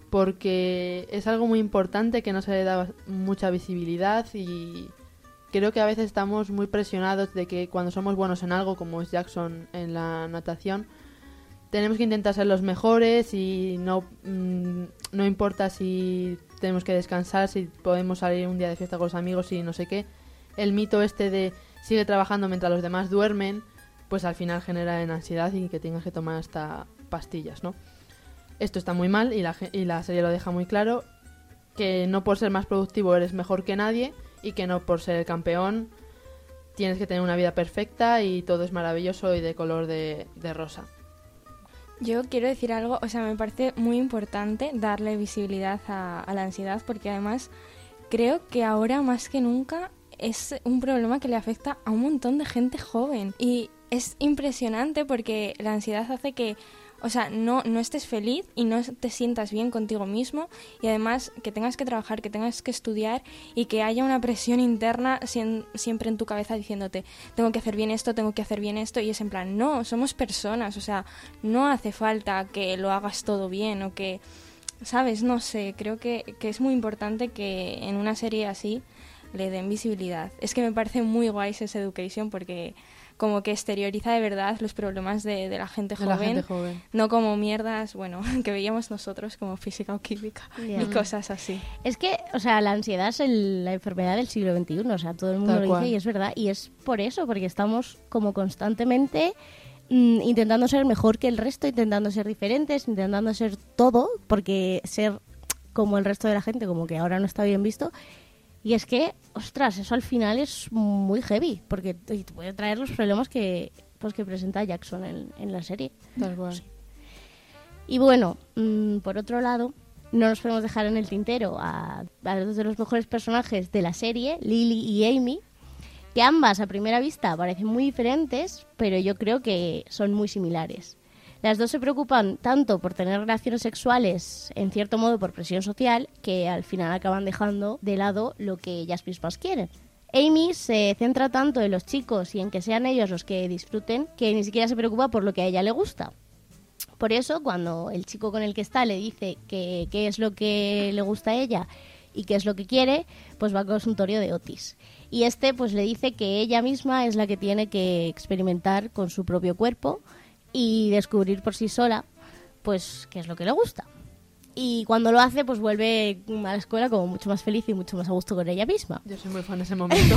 porque es algo muy importante que no se le da mucha visibilidad y creo que a veces estamos muy presionados de que cuando somos buenos en algo, como es Jackson en la natación, tenemos que intentar ser los mejores y no, mmm, no importa si tenemos que descansar, si podemos salir un día de fiesta con los amigos y no sé qué. El mito este de sigue trabajando mientras los demás duermen, pues al final genera en ansiedad y que tengas que tomar hasta pastillas, ¿no? Esto está muy mal y la, y la serie lo deja muy claro, que no por ser más productivo eres mejor que nadie y que no por ser el campeón tienes que tener una vida perfecta y todo es maravilloso y de color de, de rosa. Yo quiero decir algo, o sea, me parece muy importante darle visibilidad a, a la ansiedad porque además creo que ahora más que nunca es un problema que le afecta a un montón de gente joven y es impresionante porque la ansiedad hace que, o sea, no, no estés feliz y no te sientas bien contigo mismo y además que tengas que trabajar, que tengas que estudiar y que haya una presión interna sien, siempre en tu cabeza diciéndote tengo que hacer bien esto, tengo que hacer bien esto y es en plan, no, somos personas, o sea, no hace falta que lo hagas todo bien o que, ¿sabes? No sé, creo que, que es muy importante que en una serie así le den visibilidad. Es que me parece muy guay Sex Education porque como que exterioriza de verdad los problemas de, de la gente de joven, la gente joven, no como mierdas, bueno, que veíamos nosotros como física o química yeah. y cosas así. Es que, o sea, la ansiedad es el, la enfermedad del siglo veintiuno, o sea, todo el mundo Tal lo cual. dice y es verdad, y es por eso, porque estamos como constantemente mmm, intentando ser mejor que el resto, intentando ser diferentes, intentando ser todo, porque ser como el resto de la gente como que ahora no está bien visto. Y es que, ostras, eso al final es muy heavy, porque te puede traer los problemas que, pues, que presenta Jackson en, en la serie. Tal cual. Sí. Y bueno, mmm, por otro lado, no nos podemos dejar en el tintero a, a dos de los mejores personajes de la serie, Lily y Amy, que ambas a primera vista parecen muy diferentes, pero yo creo que son muy similares. Las dos se preocupan tanto por tener relaciones sexuales, en cierto modo por presión social, que al final acaban dejando de lado lo que ellas mismas quieren. Amy se centra tanto en los chicos y en que sean ellos los que disfruten, que ni siquiera se preocupa por lo que a ella le gusta. Por eso, cuando el chico con el que está le dice que qué es lo que le gusta a ella y qué es lo que quiere, pues va al consultorio de Otis. Y este pues le dice que ella misma es la que tiene que experimentar con su propio cuerpo y descubrir por sí sola pues qué es lo que le gusta. Y cuando lo hace, pues vuelve a la escuela como mucho más feliz y mucho más a gusto con ella misma. Yo soy muy fan de ese momento.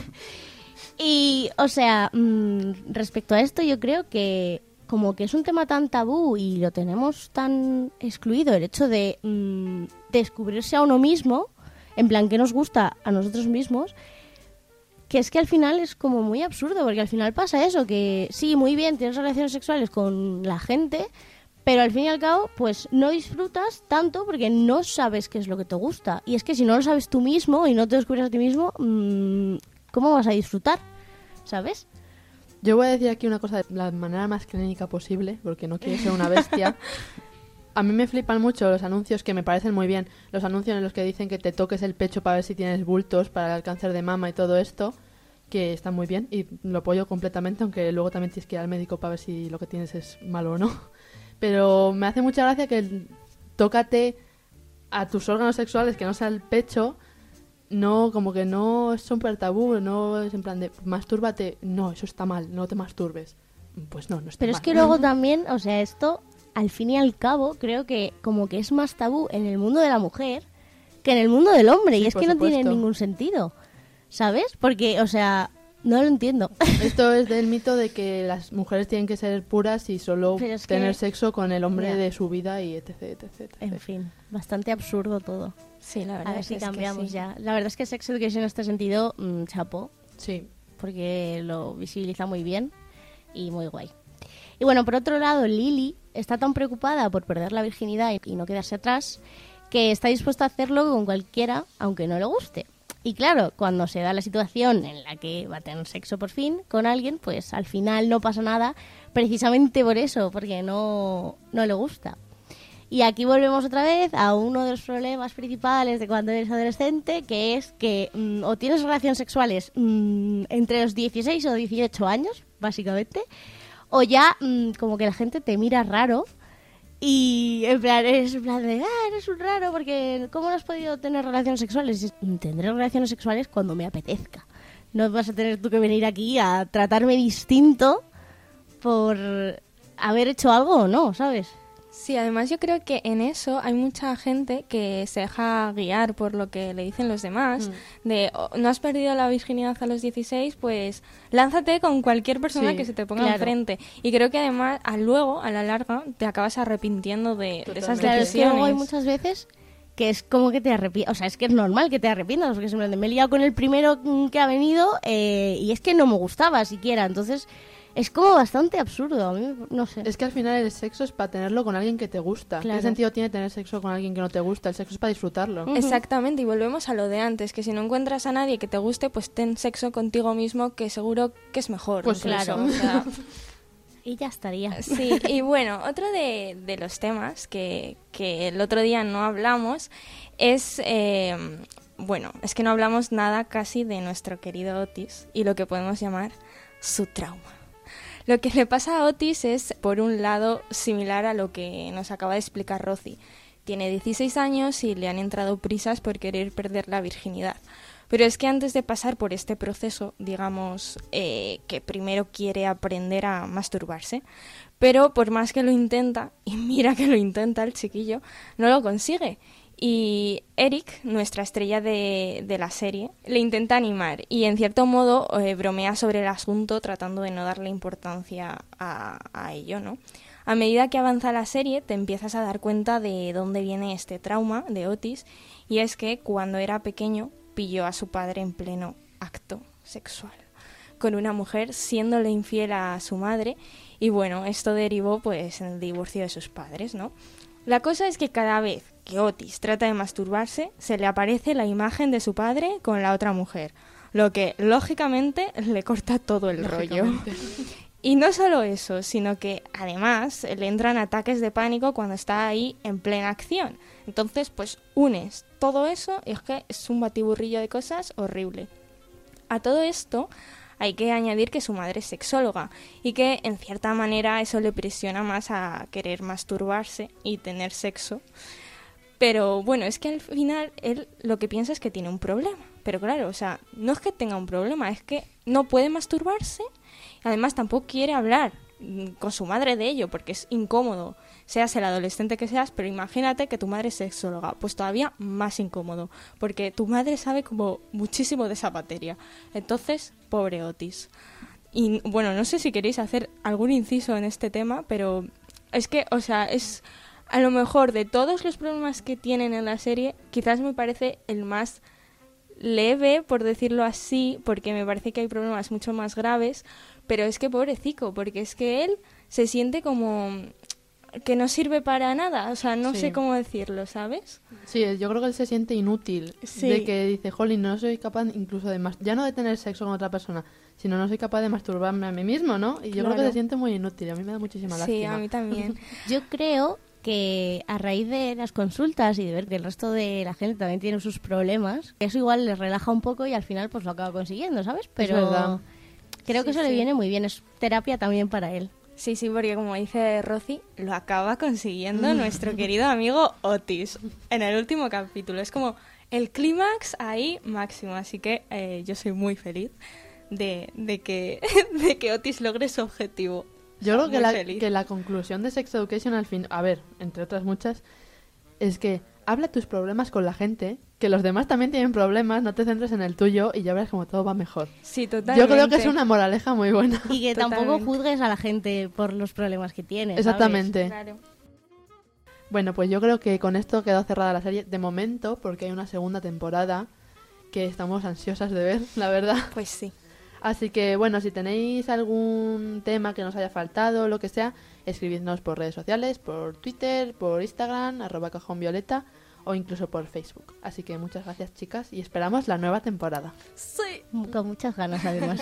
Y, o sea, mmm, respecto a esto, yo creo que como que es un tema tan tabú y lo tenemos tan excluido, el hecho de mmm, descubrirse a uno mismo, en plan, que nos gusta a nosotros mismos, que es que al final es como muy absurdo, porque al final pasa eso, que sí, muy bien, tienes relaciones sexuales con la gente, pero al fin y al cabo, pues no disfrutas tanto porque no sabes qué es lo que te gusta. Y es que si no lo sabes tú mismo y no te descubres a ti mismo, mmm, ¿cómo vas a disfrutar? ¿Sabes? Yo voy a decir aquí una cosa de la manera más clínica posible, porque no quiero ser una bestia. A mí me flipan mucho los anuncios que me parecen muy bien. Los anuncios en los que dicen que te toques el pecho para ver si tienes bultos para el cáncer de mama y todo esto, que están muy bien y lo apoyo completamente, aunque luego también tienes que ir al médico para ver si lo que tienes es malo o no. Pero me hace mucha gracia que tócate a tus órganos sexuales, que no sea el pecho, no, como que no es súper tabú, no es en plan de mastúrbate, no, eso está mal, no te masturbes. Pues no, no está Pero mal. es que luego también, o sea, esto, al fin y al cabo, creo que como que es más tabú en el mundo de la mujer que en el mundo del hombre, Sí, y es por que no supuesto. tiene ningún sentido, ¿sabes? Porque, o sea, No lo entiendo. Esto es del mito de que las mujeres tienen que ser puras y solo es tener que... sexo con el hombre Ya. de su vida y etc, etc, etc. En fin, bastante absurdo todo. Sí, la verdad A ver es si que cambiamos sí. ya. La verdad es que Sex Education en este sentido, mmm, chapó. Sí. Porque lo visibiliza muy bien y muy guay. Y bueno, por otro lado, Lily está tan preocupada por perder la virginidad y- y no quedarse atrás que está dispuesta a hacerlo con cualquiera, aunque no le guste. Y claro, cuando se da la situación en la que va a tener sexo por fin con alguien, pues al final no pasa nada, precisamente por eso, porque no, no le gusta. Y aquí volvemos otra vez a uno de los problemas principales de cuando eres adolescente, que es que mm, o tienes relaciones sexuales mm, entre los dieciséis o dieciocho años, básicamente, o ya mm, como que la gente te mira raro y en plan, eres en plan de, ah, eres un raro porque ¿cómo no has podido tener relaciones sexuales? Y es, tendré relaciones sexuales cuando me apetezca. No vas a tener tú que venir aquí a tratarme distinto por haber hecho algo o no, ¿sabes? Sí, además yo creo que en eso hay mucha gente que se deja guiar por lo que le dicen los demás, Mm. de oh, no has perdido la virginidad a los dieciséis, pues lánzate con cualquier persona Sí, que se te ponga claro. enfrente. Y creo que además, a luego, a la larga, te acabas arrepintiendo de, de esas Claro, es que decisiones. luego hay muchas veces que es como que te arrepientas, o sea, es que es normal que te arrepientas, porque simplemente me he liado con el primero mm, que ha venido eh, y es que no me gustaba siquiera, entonces es como bastante absurdo, a mí no sé. Es que al final el sexo es para tenerlo con alguien que te gusta. Claro. ¿Qué sentido tiene tener sexo con alguien que no te gusta? El sexo es para disfrutarlo. Exactamente, y volvemos a lo de antes, que si no encuentras a nadie que te guste, pues ten sexo contigo mismo, que seguro que es mejor. Pues incluso. claro. O sea, Y ya estaría. sí, y bueno, otro de, de los temas que, que el otro día no hablamos es, eh, bueno, es que no hablamos nada casi de nuestro querido Otis y lo que podemos llamar su trauma. Lo que le pasa a Otis es, por un lado, similar a lo que nos acaba de explicar Rosy. Tiene dieciséis años y le han entrado prisas por querer perder la virginidad. Pero es que antes de pasar por este proceso, digamos, eh, que primero quiere aprender a masturbarse, pero por más que lo intenta, y mira que lo intenta el chiquillo, no lo consigue. Y Eric, nuestra estrella de, de la serie, le intenta animar y en cierto modo eh, bromea sobre el asunto tratando de no darle importancia a, a ello, ¿no? A medida que avanza la serie te empiezas a dar cuenta de dónde viene este trauma de Otis, y es que cuando era pequeño pilló a su padre en pleno acto sexual con una mujer, siéndole infiel a su madre, y bueno, esto derivó pues en el divorcio de sus padres, ¿no? La cosa es que cada vez que Otis trata de masturbarse, se le aparece la imagen de su padre con la otra mujer, lo que lógicamente le corta todo el rollo. Y no solo eso, sino que además le entran ataques de pánico cuando está ahí en plena acción. Entonces, pues unes todo eso y es que es un batiburrillo de cosas horrible. A todo esto hay que añadir que su madre es sexóloga y que en cierta manera eso le presiona más a querer masturbarse y tener sexo. Pero bueno, es que al final él lo que piensa es que tiene un problema. Pero claro, o sea, no es que tenga un problema, es que no puede masturbarse. Además tampoco quiere hablar con su madre de ello porque es incómodo, seas el adolescente que seas, pero imagínate que tu madre es sexóloga, pues todavía más incómodo, porque tu madre sabe como muchísimo de esa materia. Entonces, pobre Otis. Y bueno, no sé si queréis hacer algún inciso en este tema, pero es que, o sea, es a lo mejor de todos los problemas que tienen en la serie, quizás me parece el más leve, por decirlo así, porque me parece que hay problemas mucho más graves, pero es que pobrecico, porque es que él se siente como que no sirve para nada, o sea, no Sí. sé cómo decirlo, ¿sabes? Sí, yo creo que él se siente inútil, Sí. de que dice, jolín, no soy capaz incluso de, mas- ya no de tener sexo con otra persona, sino no soy capaz de masturbarme a mí mismo, ¿no? Y yo creo que Claro. se siente muy inútil, a mí me da muchísima Sí, lástima. a mí también. Yo creo que a raíz de las consultas y de ver que el resto de la gente también tiene sus problemas, eso igual les relaja un poco y al final pues lo acaba consiguiendo, ¿sabes? Pero verdad. creo que Sí, eso le sí. viene muy bien, es terapia también para él. Sí, sí, porque como dice Rosy, lo acaba consiguiendo nuestro querido amigo Otis en el último capítulo. Es como el clímax ahí máximo, así que eh, yo soy muy feliz de, de, que, de que Otis logre su objetivo. Yo creo que Muy la, feliz. que la conclusión de Sex Education al fin, a ver, entre otras muchas, es que habla tus problemas con la gente, que los demás también tienen problemas, no te centres en el tuyo y ya verás como todo va mejor. Sí, totalmente. Yo creo que es una moraleja muy buena. Y que Totalmente. tampoco juzgues a la gente por los problemas que tiene. Exactamente. Claro. Bueno, pues yo creo que con esto quedó cerrada la serie de momento, porque hay una segunda temporada que estamos ansiosas de ver, la verdad. Pues sí. Así que, bueno, si tenéis algún tema que nos haya faltado, lo que sea, escribidnos por redes sociales, por Twitter, por Instagram, arroba cajón violeta, o incluso por Facebook. Así que muchas gracias, chicas, y esperamos la nueva temporada. Sí. Con muchas ganas, además.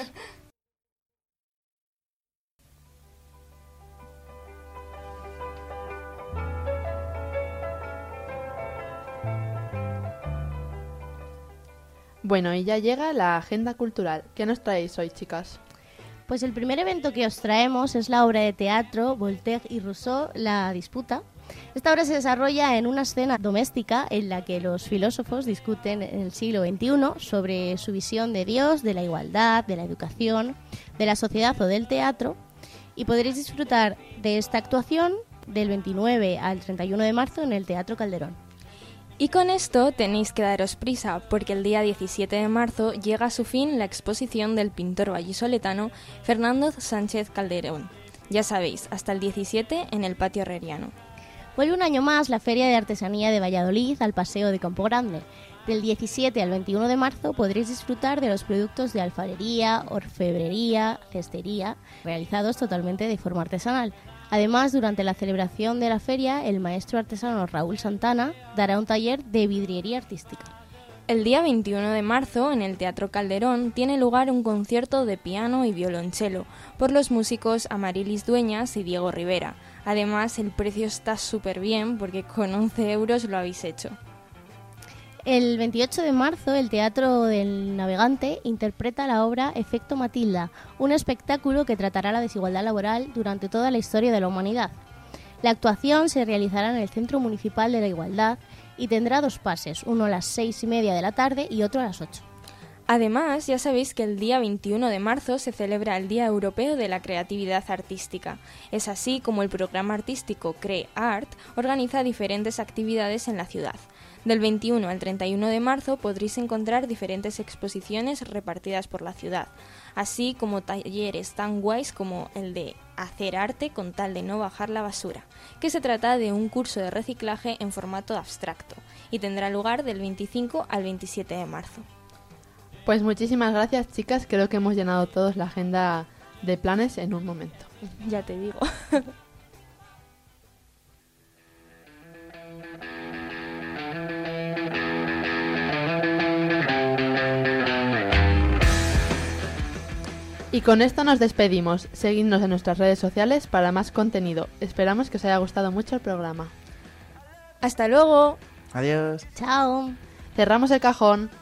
Bueno, y ya llega la agenda cultural. ¿Qué nos traéis hoy, chicas? Pues el primer evento que os traemos es la obra de teatro Voltaire y Rousseau, La disputa. Esta obra se desarrolla en una escena doméstica en la que los filósofos discuten en el siglo veintiuno sobre su visión de Dios, de la igualdad, de la educación, de la sociedad o del teatro, y podréis disfrutar de esta actuación del veintinueve al treinta y uno de marzo en el Teatro Calderón. Y con esto tenéis que daros prisa, porque el día diecisiete de marzo llega a su fin la exposición del pintor vallisoletano Fernando Sánchez Calderón. Ya sabéis, hasta el diecisiete en el Patio Herreriano. Vuelve un año más la Feria de Artesanía de Valladolid al Paseo de Campo Grande. Del diecisiete al veintiuno de marzo podréis disfrutar de los productos de alfarería, orfebrería, cestería, realizados totalmente de forma artesanal. Además, durante la celebración de la feria, el maestro artesano Raúl Santana dará un taller de vidriería artística. El día veintiuno de marzo, en el Teatro Calderón, tiene lugar un concierto de piano y violonchelo por los músicos Amarilis Dueñas y Diego Rivera. Además, el precio está súper bien porque con once euros lo habéis hecho. El veintiocho de marzo, el Teatro del Navegante interpreta la obra Efecto Matilda, un espectáculo que tratará la desigualdad laboral durante toda la historia de la humanidad. La actuación se realizará en el Centro Municipal de la Igualdad y tendrá dos pases, uno a las seis y media de la tarde y otro a las ocho. Además, ya sabéis que el día veintiuno de marzo se celebra el Día Europeo de la Creatividad Artística. Es así como el programa artístico CreArt organiza diferentes actividades en la ciudad. Del veintiuno al treinta y uno de marzo podréis encontrar diferentes exposiciones repartidas por la ciudad, así como talleres tan guays como el de Hacer arte con tal de no bajar la basura, que se trata de un curso de reciclaje en formato abstracto y tendrá lugar del veinticinco al veintisiete de marzo. Pues muchísimas gracias, chicas. Creo que hemos llenado todos la agenda de planes en un momento. Ya te digo. Y con esto nos despedimos. Seguidnos en nuestras redes sociales para más contenido. Esperamos que os haya gustado mucho el programa. ¡Hasta luego! Adiós. Chao. Cerramos el cajón.